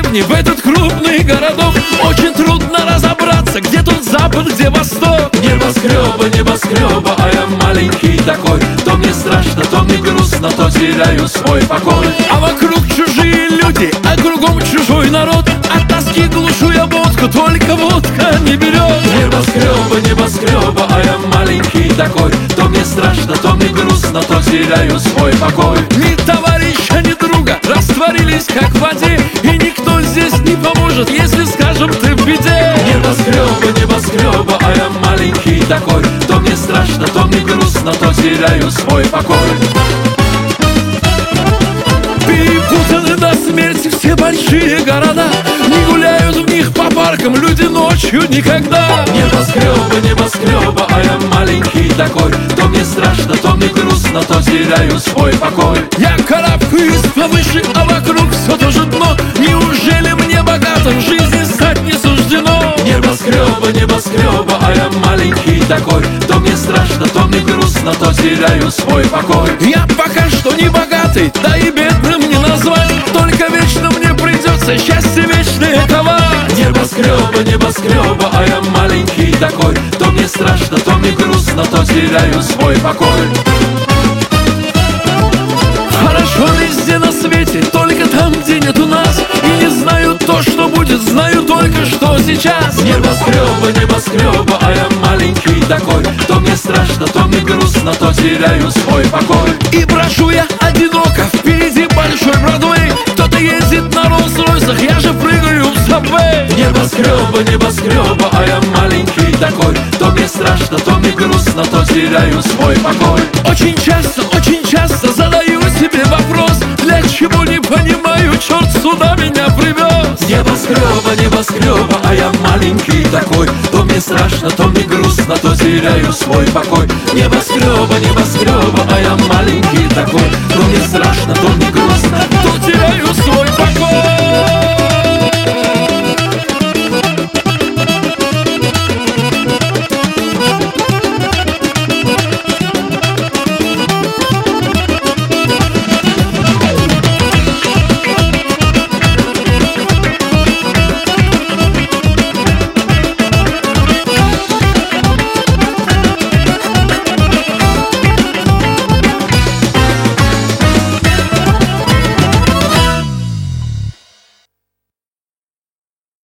деревни, в этот крупный городок. Очень трудно разобраться, где тут запад, где восток. Небоскреба, небоскреба, а я маленький такой. То мне страшно, то мне грустно, то теряю свой покой. А вокруг чужие люди, а кругом чужой народ. От тоски глушу я водку, только водка не берет. Небоскреба, небоскреба, а я маленький такой. То мне страшно, то мне грустно, то теряю свой покой. Ни товарища, ни друга, растворились как в воде. И никто здесь не поможет, если, скажем, ты в беде. Небоскреба, небоскреба, а я маленький такой. То мне страшно, то мне грустно, то теряю свой покой. Перепутаны до смерти все большие города. Не гуляют в них по паркам люди ночью никогда. Небоскреба, небоскреба, а я маленький такой. То мне страшно, то мне грустно, то теряю свой покой. Я карабкаюсь повыше, а вокруг все то же дно. Неужели мне богатым в жизни стать не суждено? Небоскреба, небоскреба, а я маленький такой. То мне страшно, то мне грустно, то теряю свой покой. Я пока что не богатый, да и бедным не назвать. Только вечно мне придется счастье вечное ковать. Небоскреба, небоскреба, а я маленький такой. То мне страшно, то мне грустно, то теряю свой покой. Хорошо везде на свете, только там, где нет у нас. И не знаю то, что будет, знаю только, что сейчас. Небоскреба, небоскреба, а я маленький такой. То мне страшно, то мне грустно, то теряю свой покой. И брошу я одиноко, впереди большой Бродвей. Кто-то ездит на Роллс-Ройсах, я же прыгаю в Сабвей. Небоскреба, небоскреба, а я маленький такой. То мне страшно, то мне грустно, то теряю свой покой. Очень часто задаю себе вопрос: для чего, не понимаю, черт сюда меня привез. Небоскреба, небоскреба, а я маленький такой. То мне страшно, то мне грустно, то теряю свой покой. Небоскреба, небоскреба, а я маленький такой.